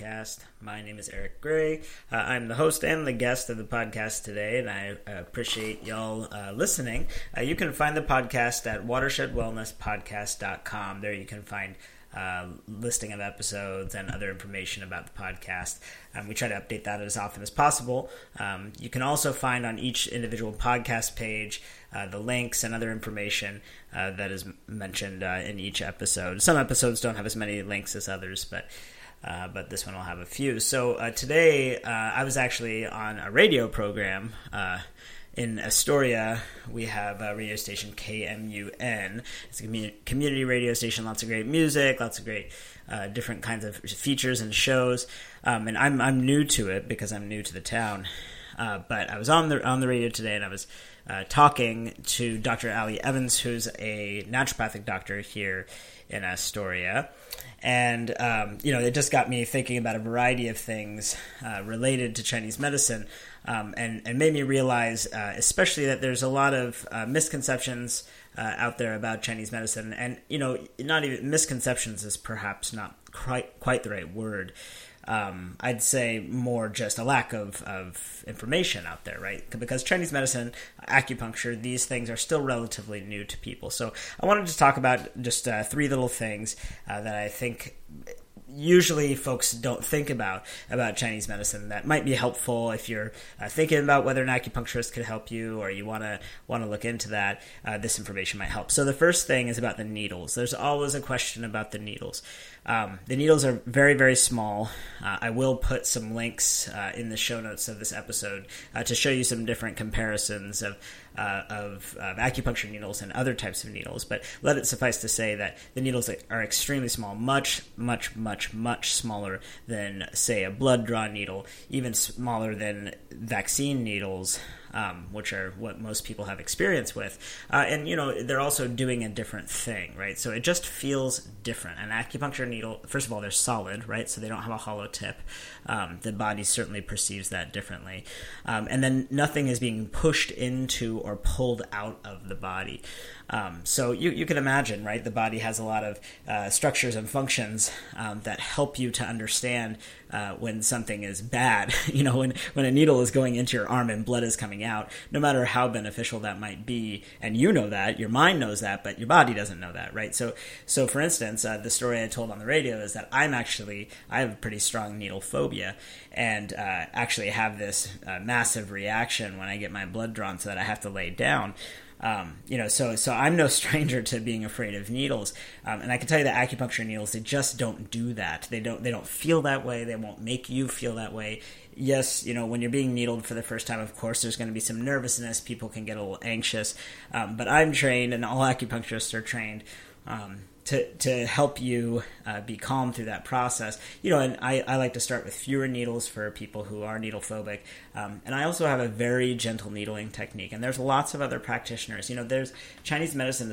podcast. My name is Eric Gray. I'm the host and the guest of the podcast today, and I appreciate y'all listening. You can find the podcast at watershedwellnesspodcast.com. There you can find listing of episodes and other information about the podcast. We try to update that as often as possible. You can also find on each individual podcast page the links and other information that is mentioned in each episode. Some episodes don't have as many links as others, but this one will have a few. So today I was actually on a radio program in Astoria. We have a radio station, KMUN. It's a community radio station, lots of great music, lots of great different kinds of features and shows. And I'm new to it because I'm new to the town. But I was on the radio today, and I was talking to Dr. Ali Evans, who's a naturopathic doctor here in Astoria. And, it just got me thinking about a variety of things related to Chinese medicine, and made me realize especially that there's a lot of misconceptions out there about Chinese medicine. And, not even misconceptions is perhaps not quite the right word. I'd say more just a lack of information out there, right? Because Chinese medicine, acupuncture, these things are still relatively new to people. So I wanted to talk about just three little things that I think usually folks don't think about Chinese medicine that might be helpful if you're thinking about whether an acupuncturist could help you, or you want to look into that. This information might help. So the first thing is about the needles. There's always a question about the needles. The needles are very, very small. I will put some links in the show notes of this episode to show you some different comparisons of acupuncture needles and other types of needles. But let it suffice to say that the needles are extremely small, much, much, much, much smaller than, say, a blood draw needle, even smaller than vaccine needles, which are what most people have experience with. And they're also doing a different thing, right? So it just feels different. An acupuncture needle, first of all, they're solid, right? So they don't have a hollow tip. The body certainly perceives that differently. And then nothing is being pushed into or pulled out of the body. So you can imagine, right? The body has a lot of structures and functions that help you to understand when something is bad. When a needle is going into your arm and blood is coming out, no matter how beneficial that might be, and that, your mind knows that, but your body doesn't know that, right? So for instance, the story I told on the radio is that I have a pretty strong needle phobia, and actually have this massive reaction when I get my blood drawn so that I have to lay down. So I'm no stranger to being afraid of needles, and I can tell you that acupuncture needles, they just don't do that. They don't feel that way. They won't make you feel that way. Yes, when you're being needled for the first time, of course, there's going to be some nervousness. People can get a little anxious, but I'm trained, and all acupuncturists are trained to help you be calm through that process. And I like to start with fewer needles for people who are needle phobic. And I also have a very gentle needling technique. And there's lots of other practitioners. There's Chinese medicine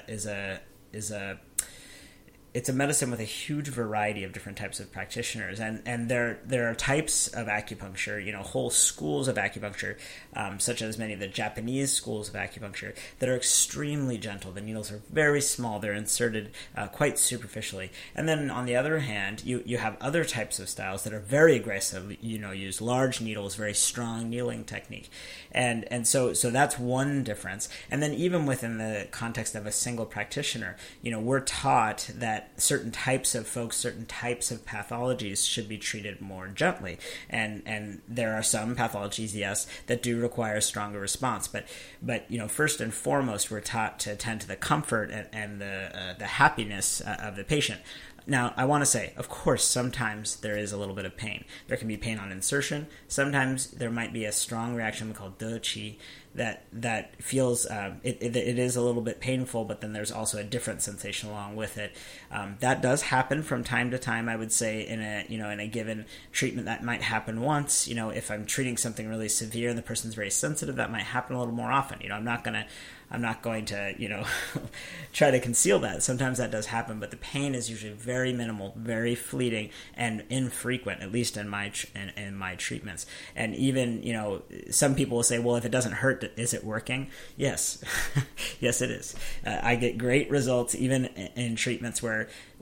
it's a medicine with a huge variety of different types of practitioners, and there are types of acupuncture, whole schools of acupuncture, such as many of the Japanese schools of acupuncture, that are extremely gentle. The needles are very small; they're inserted quite superficially. And then on the other hand, you have other types of styles that are very aggressive. Use large needles, very strong needling technique, and so that's one difference. And then even within the context of a single practitioner, we're taught that certain types of folks, certain types of pathologies should be treated more gently. And there are some pathologies, yes, that do require a stronger response. But first and foremost, we're taught to attend to the comfort and the happiness of the patient. Now, I want to say, of course, sometimes there is a little bit of pain. There can be pain on insertion. Sometimes there might be a strong reaction called de qi that feels it is a little bit painful, but then there's also a different sensation along with it. That does happen from time to time. I would say in a given treatment that might happen once. If I'm treating something really severe and the person's very sensitive, that might happen a little more often. I'm not going to try to conceal that. Sometimes that does happen, but the pain is usually very minimal, very fleeting, and infrequent, at least in my treatments. And even, some people will say, well, if it doesn't hurt, is it working? Yes. Yes, it is. I get great results even in treatments where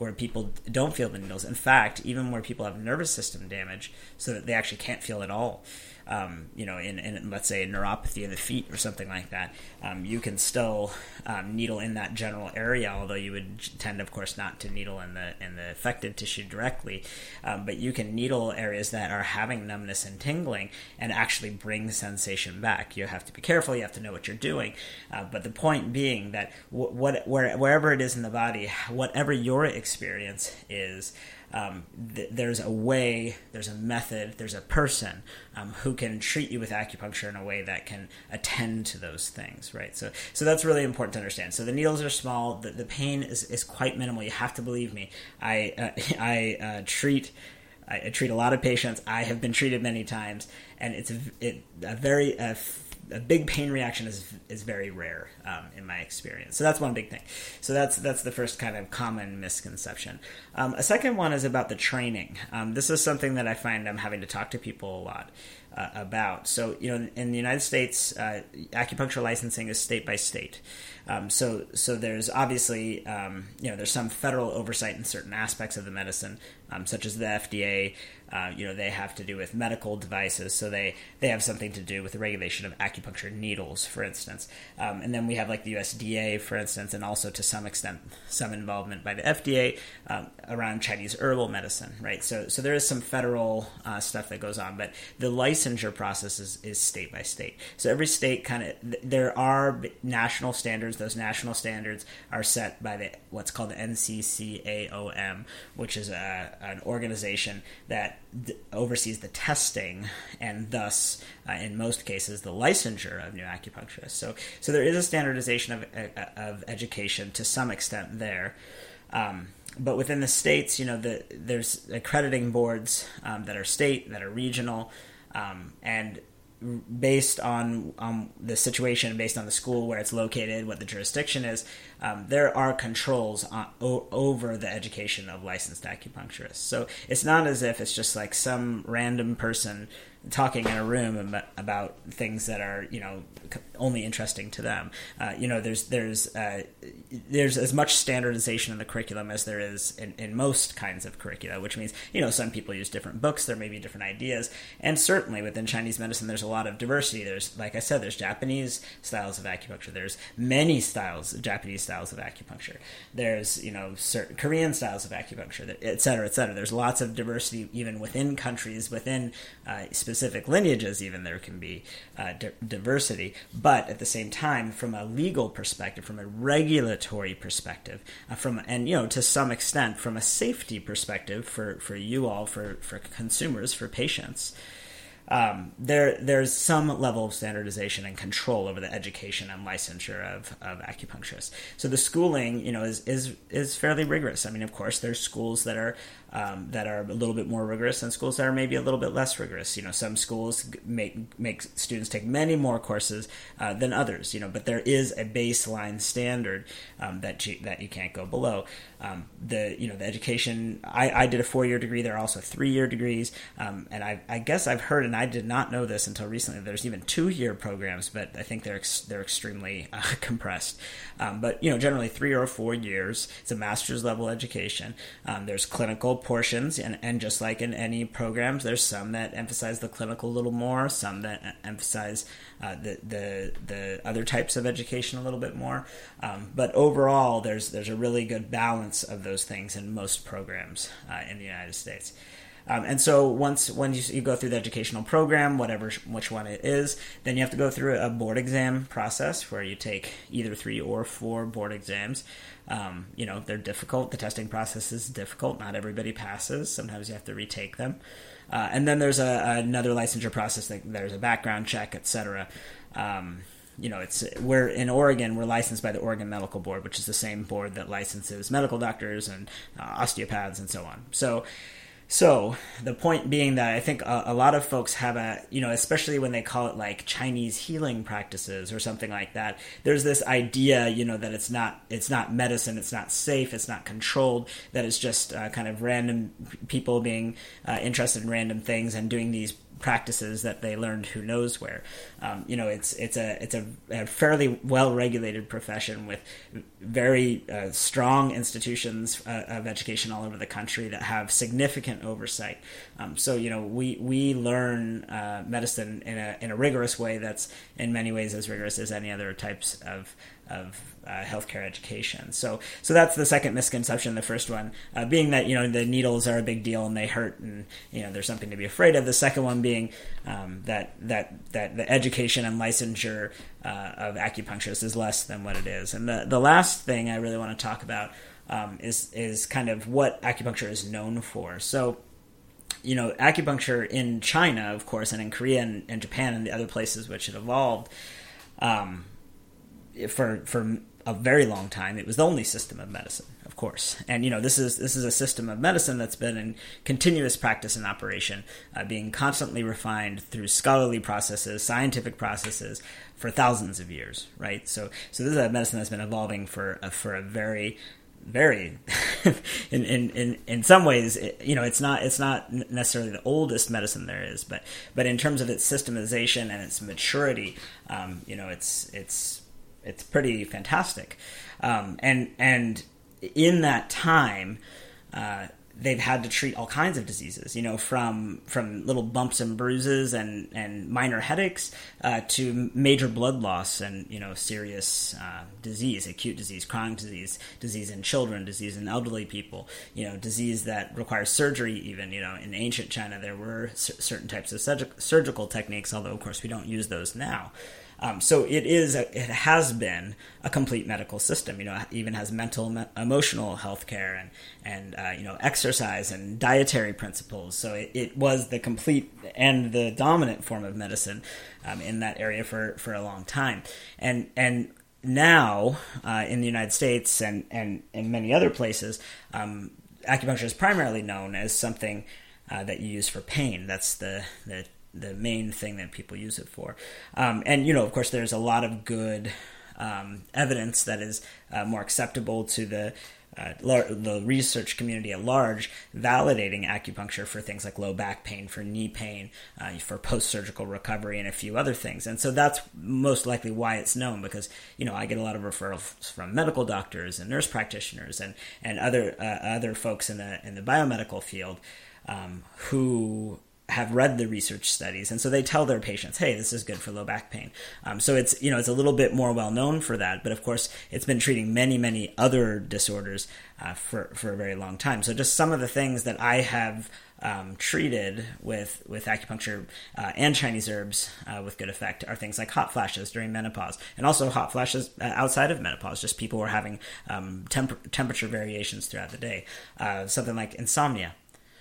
where people don't feel the needles. In fact, even where people have nervous system damage, so that they actually can't feel at all. In let's say a neuropathy of the feet or something like that, you can still needle in that general area, although you would tend, of course, not to needle in the affected tissue directly. But you can needle areas that are having numbness and tingling and actually bring sensation back. You have to be careful. You have to know what you're doing. But the point being that wherever it is in the body, whatever your experience is, there's a way, there's a method, there's a person who can treat you with acupuncture in a way that can attend to those things, right? So that's really important to understand. So the needles are small. The pain is quite minimal. You have to believe me. I treat a lot of patients. I have been treated many times, and a big pain reaction is very rare in my experience. So that's one big thing. So that's the first kind of common misconception. A second one is about the training. This is something that I find I'm having to talk to people a lot about. So, in the United States, acupuncture licensing is state by state. So there's obviously, there's some federal oversight in certain aspects of the medicine, such as the FDA. They have to do with medical devices, so they have something to do with the regulation of acupuncture needles, for instance. And then we have like the USDA, for instance, and also to some extent some involvement by the FDA around Chinese herbal medicine, right? So there is some federal stuff that goes on, but the licensure process is state by state. So every state there are national standards. Those national standards are set by what's called the NCCAOM, which is an organization that oversees the testing and thus, in most cases, the licensure of new acupuncturists. So there is a standardization of education to some extent there. But within the states, there's accrediting boards that are state, that are regional, and based on the situation, based on the school where it's located, what the jurisdiction is, there are controls over the education of licensed acupuncturists. So it's not as if it's just like some random person talking in a room about things that are, only interesting to them. There's as much standardization in the curriculum as there is in most kinds of curricula, which means, some people use different books, there may be different ideas, and certainly within Chinese medicine there's a lot of diversity. There's, like I said, there's Japanese styles of acupuncture, there's many Japanese styles of acupuncture, there's, certain Korean styles of acupuncture, et cetera, et cetera. There's lots of diversity even within countries, within specific lineages even there can be diversity. But at the same time, from a legal perspective, from a regulatory perspective, to some extent from a safety perspective for you all, for consumers, for patients, there's some level of standardization and control over the education and licensure of acupuncturists. So the schooling, is fairly rigorous. I mean, of course, there's schools that are a little bit more rigorous and schools that are maybe a little bit less rigorous. Some schools make students take many more courses than others. But there is a baseline standard that you can't go below. The education. I did a 4-year degree. There are also 3-year degrees, and I guess I've heard, and I did not know this until recently, there's even 2-year programs, but I think they're extremely compressed. But generally 3 or 4 years. It's a master's level education. There's clinical portions, and just like in any programs, there's some that emphasize the clinical a little more, some that emphasize the other types of education a little bit more. But overall, there's a really good balance of those things in most programs in the United States. And so when you go through the educational program, which one it is, then you have to go through a board exam process where you take either 3 or 4 board exams. They're difficult. The testing process is difficult. Not everybody passes. Sometimes you have to retake them. And then there's another licensure process. There's a background check, etc. We're in Oregon. We're licensed by the Oregon Medical Board, which is the same board that licenses medical doctors and osteopaths and so on. So the point being that I think a lot of folks have especially when they call it like Chinese healing practices or something like that, there's this idea, that it's not medicine, it's not safe, it's not controlled, that it's just kind of random people being interested in random things and doing these practices that they learned who knows where. It's a fairly well regulated profession with very strong institutions of education all over the country that have significant oversight. So we learn medicine in a rigorous way that's in many ways as rigorous as any other types of healthcare education. So that's the second misconception. The first one being that the needles are a big deal and they hurt and there's something to be afraid of. The second one being that the education and licensure of acupuncturists is less than what it is. And the last thing I really want to talk about is kind of what acupuncture is known for. So acupuncture in China, of course, and in Korea and Japan and the other places which it evolved, for a very long time, it was the only system of medicine, of course. And this is a system of medicine that's been in continuous practice and operation, being constantly refined through scholarly processes, scientific processes, for thousands of years, right? So this is a medicine that's been evolving for a very in some ways, it's not necessarily the oldest medicine there is, but in terms of its systemization and its maturity, it's pretty fantastic. And in that time, they've had to treat all kinds of diseases, from little bumps and bruises and minor headaches to major blood loss and, serious disease, acute disease, chronic disease in children, disease in elderly people, disease that requires surgery even. In ancient China, there were certain types of surgical techniques, although, of course, we don't use those now. So it has been a complete medical system. It even has mental, emotional health care and exercise and dietary principles. So it was the complete and the dominant form of medicine in that area for a long time. And now in the United States and in many other places, acupuncture is primarily known as something that you use for pain. That's the main thing that people use it for. And of course, there's a lot of good evidence that is more acceptable to the research community at large, validating acupuncture for things like low back pain, for knee pain, for post-surgical recovery, and a few other things. And so that's most likely why it's known, because I get a lot of referrals from medical doctors and nurse practitioners and other folks in the biomedical field who have read the research studies, and so they tell their patients, hey, this is good for low back pain. So it's it's a little bit more well known for that, but of course it's been treating many other disorders for a very long time. So just some of the things that I have treated with acupuncture and Chinese herbs with good effect are things like hot flashes during menopause, and also hot flashes outside of menopause, just people who are having temperature variations throughout the day. Something like insomnia.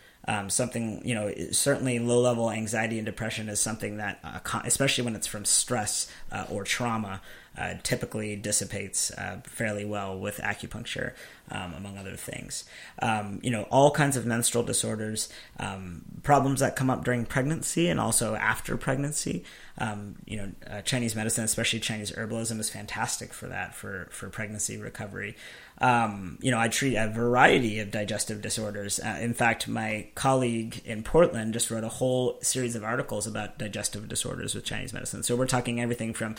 Certainly low-level anxiety and depression is something that, especially when it's from stress or trauma, typically dissipates fairly well with acupuncture, among other things. All kinds of menstrual disorders, problems that come up during pregnancy and also after pregnancy. Chinese medicine, especially Chinese herbalism, is fantastic for that, for pregnancy recovery. I treat a variety of digestive disorders. In fact, my colleague in Portland just wrote a whole series of articles about digestive disorders with Chinese medicine. So we're talking everything from,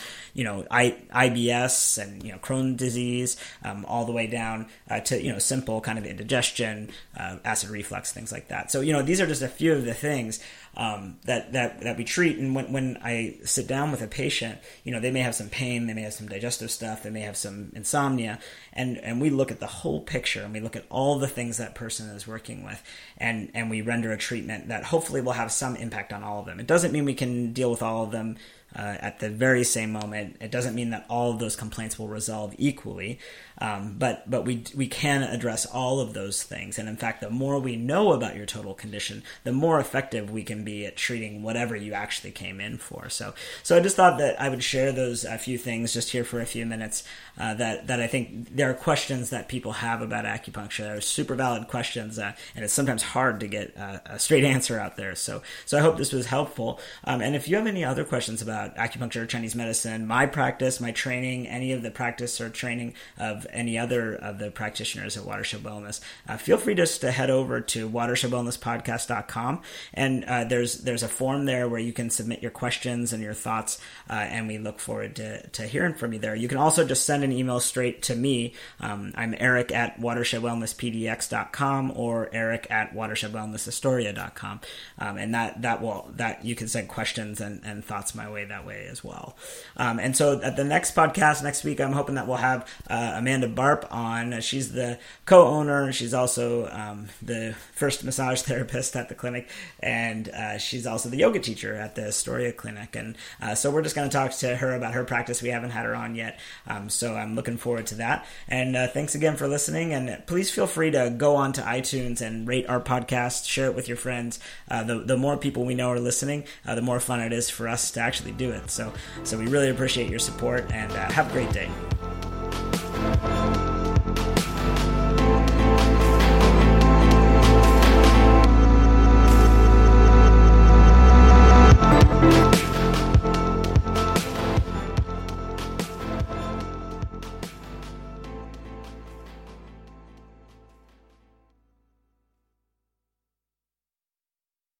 IBS and, Crohn's disease, all the way down to, simple kind of indigestion, acid reflux, things like that. So, these are just a few of the things that we treat. And when I sit down with a patient, they may have some pain, they may have some digestive stuff, they may have some insomnia, and we look at the whole picture, and we look at all the things that person is working with, and we render a treatment that hopefully will have some impact on all of them. It doesn't mean we can deal with all of them at the very same moment. It doesn't mean that all of those complaints will resolve equally, but we can address all of those things. And in fact, the more we know about your total condition, the more effective we can be at treating whatever you actually came in for. So I just thought that I would share those few things just here for a few minutes, that I think there are questions that people have about acupuncture. They're super valid questions, and it's sometimes hard to get a straight answer out there. So I hope this was helpful. And if you have any other questions about about acupuncture, Chinese medicine, my practice, my training, any of the practice or training of any other of the practitioners at Watershed Wellness, feel free just to head over to watershedwellnesspodcast.com, and there's a form there where you can submit your questions and your thoughts, and we look forward to hearing from you there. You can also just send an email straight to me. I'm Eric at watershedwellnesspdx.com or Eric at watershedwellnessastoria.com, and that you can send questions and thoughts my way that way as well. And so at the next podcast next week, I'm hoping that we'll have Amanda Barp on. She's the co-owner. She's also the first massage therapist at the clinic, and she's also the yoga teacher at the Astoria Clinic. And so we're just going to talk to her about her practice. We haven't had her on yet, so I'm looking forward to that. And thanks again for listening, and please feel free to go on to iTunes and rate our podcast, share it with your friends. The more people we know are listening, the more fun it is for us to actually do it. So we really appreciate your support, and have a great day.